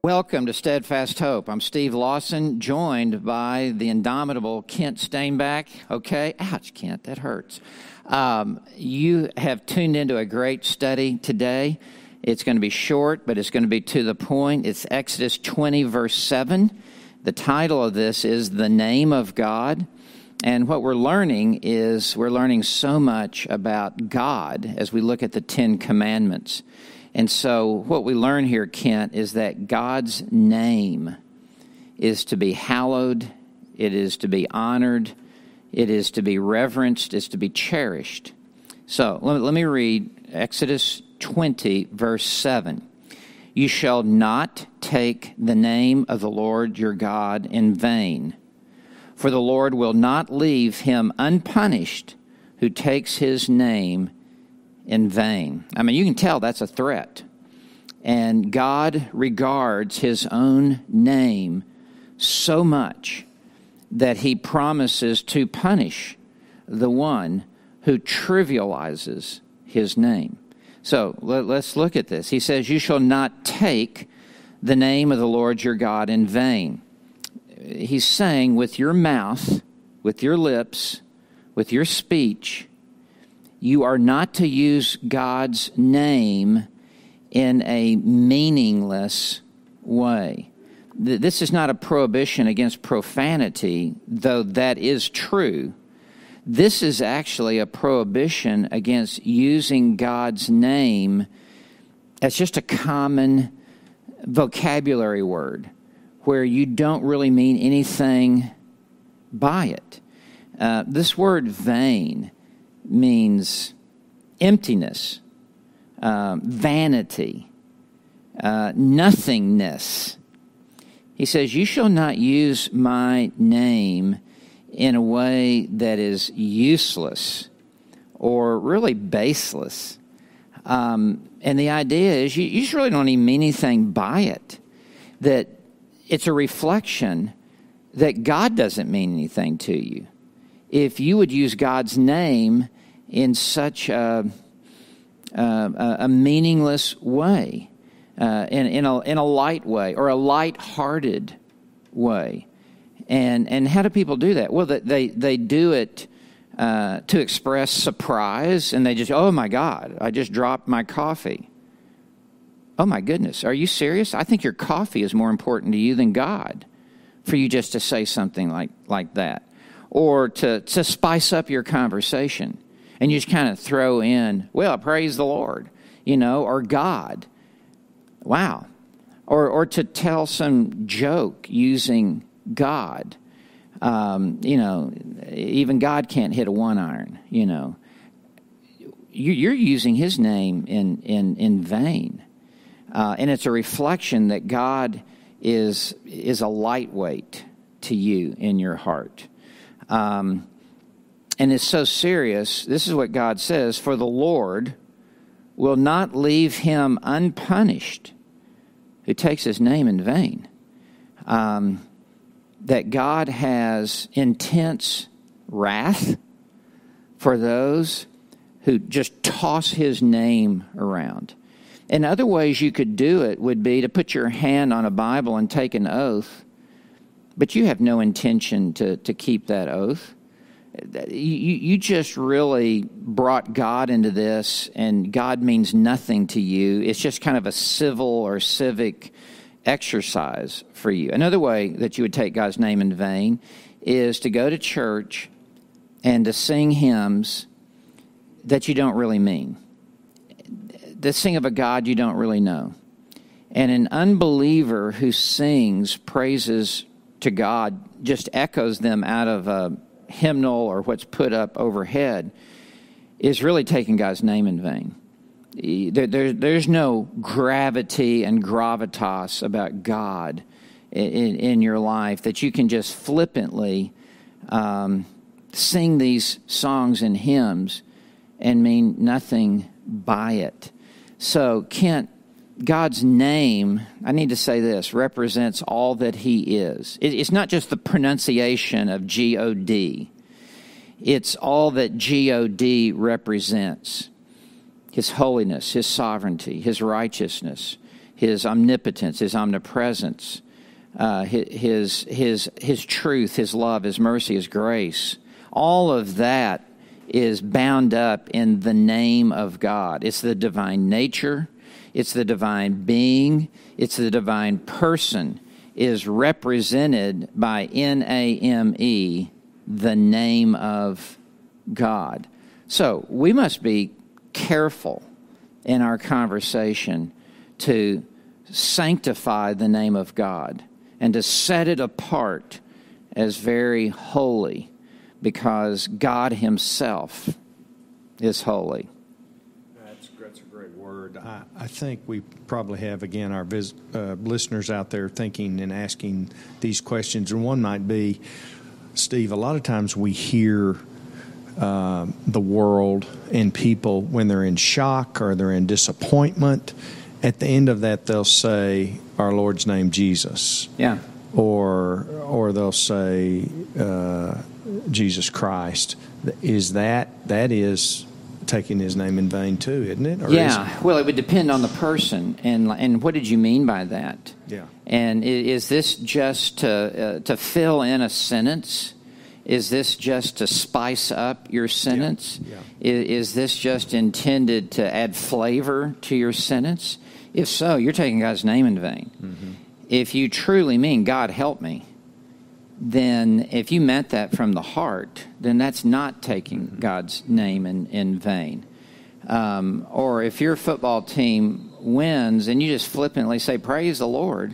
Welcome to Steadfast Hope. I'm Steve Lawson, joined by the indomitable Kent Stainback. Okay, ouch, Kent, that hurts. You have tuned into a great study today. It's going to be short, but it's going to be to the point. It's Exodus 20, verse 7. The title of this is The Name of God. And what we're learning is we're learning so much about God as we look at the Ten Commandments. And so what we learn here, Kent, is that God's name is to be hallowed, it is to be honored, it is to be reverenced, it's to be cherished. So let me read Exodus 20, verse 7. You shall not take the name of the Lord your God in vain, for the Lord will not leave him unpunished who takes his name in vain. I mean, you can tell that's a threat. And God regards his own name so much that he promises to punish the one who trivializes his name. So let's look at this. He says, you shall not take the name of the Lord your God in vain. He's saying with your mouth, with your lips, with your speech, you are not to use God's name in a meaningless way. This is not a prohibition against profanity, though that is true. This is actually a prohibition against using God's name as just a common vocabulary word where you don't really mean anything by it. This word vain means emptiness, vanity, nothingness. He says, you shall not use my name in a way that is useless or really baseless. And the idea is you just really don't even mean anything by it, that it's a reflection that God doesn't mean anything to you. If you would use God's name in such a meaningless way, in a light way or a light-hearted way, and how do people do that? Well, they do it to express surprise, and they just, oh my God, I just dropped my coffee. Oh my goodness, are you serious? I think your coffee is more important to you than God, for you just to say something like that. Or to spice up your conversation. And you just kind of throw in, well, praise the Lord, or God. Wow. Or to tell some joke using God. Even God can't hit a one iron, You're using his name in vain. And it's a reflection that God is a lightweight to you in your heart. And it's so serious. This is what God says, for the Lord will not leave him unpunished who takes his name in vain. That God has intense wrath for those who just toss his name around. And other ways you could do it would be to put your hand on a Bible and take an oath, but you have no intention to keep that oath. You just really brought God into this, and God means nothing to you. It's just kind of a civil or civic exercise for you. Another way that you would take God's name in vain is to go to church and to sing hymns that you don't really mean. To sing of a God you don't really know. And an unbeliever who sings praises to God just echoes them out of a hymnal or what's put up overhead is really taking God's name in vain. There's no gravity and gravitas about God in your life that you can just flippantly sing these songs and hymns and mean nothing by it. So, Kent, God's name, I need to say this, represents all that he is. It's not just the pronunciation of G-O-D. It's all that G-O-D represents. His holiness, his sovereignty, his righteousness, His omnipotence, His omnipresence, His truth, His love, His mercy, His grace. All of that is bound up in the name of God. It's the divine nature. It's the divine being. It's the divine person is represented by N-A-M-E, the name of God. So we must be careful in our conversation to sanctify the name of God and to set it apart as very holy, because God Himself is holy. That's a great word. I think we probably have, again, our listeners out there thinking and asking these questions. And one might be, Steve, a lot of times we hear the world and people, when they're in shock or they're in disappointment, at the end of that they'll say, our Lord's name, Jesus. Yeah. Or they'll say, Jesus Christ. That is taking His name in vain too, isn't it? Or well, it would depend on the person, and what did you mean by that? Yeah. And is this just to fill in a sentence? Is this just to spice up your sentence? Yeah. Is this just intended to add flavor to your sentence? If so, you're taking God's name in vain. Mm-hmm. If you truly mean, God help me, then if you meant that from the heart, then that's not taking God's name in vain. Or if your football team wins and you just flippantly say, praise the Lord,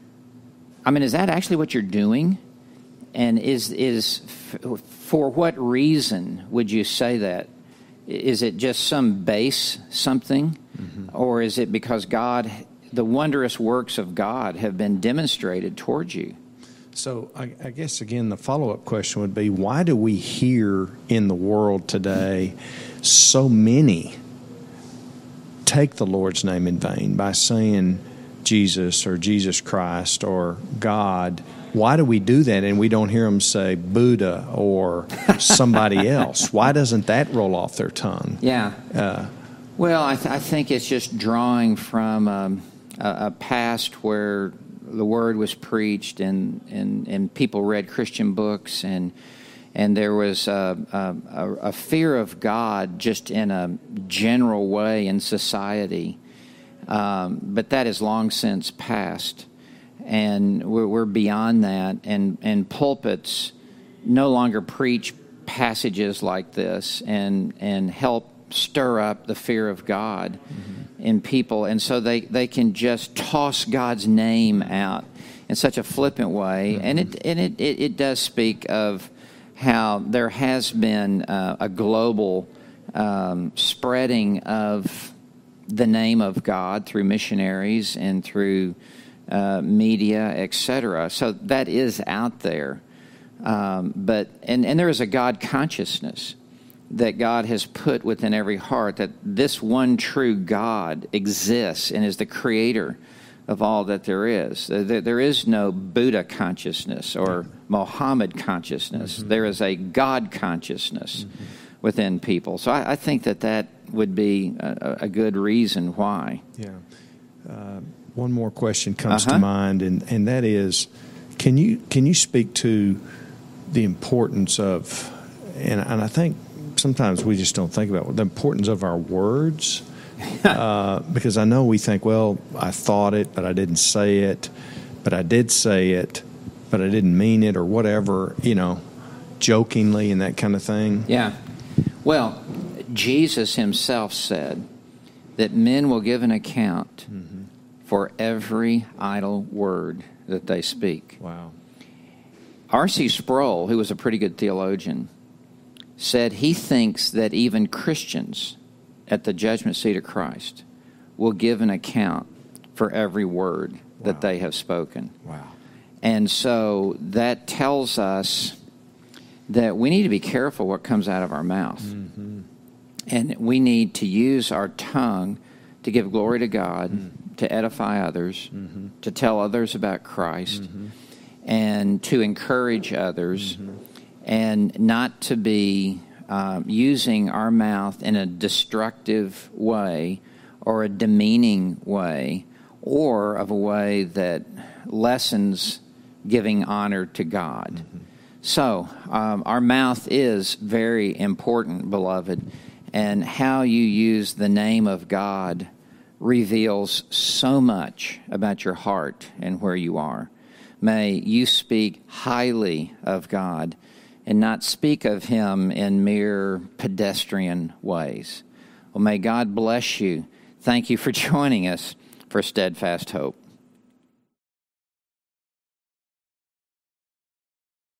I mean, is that actually what you're doing? And for what reason would you say that? Is it just some base something? Mm-hmm. Or is it because God, the wondrous works of God have been demonstrated towards you? So I guess, again, the follow-up question would be, why do we hear in the world today so many take the Lord's name in vain by saying Jesus or Jesus Christ or God? Why do we do that and we don't hear them say Buddha or somebody else? Why doesn't that roll off their tongue? Yeah. Well, I think it's just drawing from a past where the word was preached and people read Christian books and there was a fear of God just in a general way in society. But that is long since past. And we're beyond that, and pulpits no longer preach passages like this and help stir up the fear of God in people, and so they can just toss God's name out in such a flippant way, and it does speak of how there has been a global spreading of the name of God through missionaries and through media, etc. So that is out there, but there is a God consciousness that God has put within every heart, that this one true God exists and is the creator of all that there is. There is no Buddha consciousness or Mohammed consciousness. Mm-hmm. There is a God consciousness within people. So I think that would be a good reason why. Yeah. One more question comes to mind, and that is, can you speak to the importance of, and I think sometimes we just don't think about the importance of our words, because I know we think, well, I thought it, but I didn't say it, but I did say it, but I didn't mean it, or whatever, jokingly and that kind of thing. Yeah. Well, Jesus Himself said that men will give an account for every idle word that they speak. Wow. R.C. Sproul, who was a pretty good theologian, said he thinks that even Christians at the judgment seat of Christ will give an account for every word that they have spoken. Wow. And so that tells us that we need to be careful what comes out of our mouth. Mm-hmm. And we need to use our tongue to give glory to God, to edify others, to tell others about Christ, and to encourage others, and not to be using our mouth in a destructive way or a demeaning way, or of a way that lessens giving honor to God. Mm-hmm. So, our mouth is very important, beloved, and how you use the name of God reveals so much about your heart and where you are. May you speak highly of God and not speak of Him in mere pedestrian ways. Well, may God bless you. Thank you for joining us for Steadfast Hope.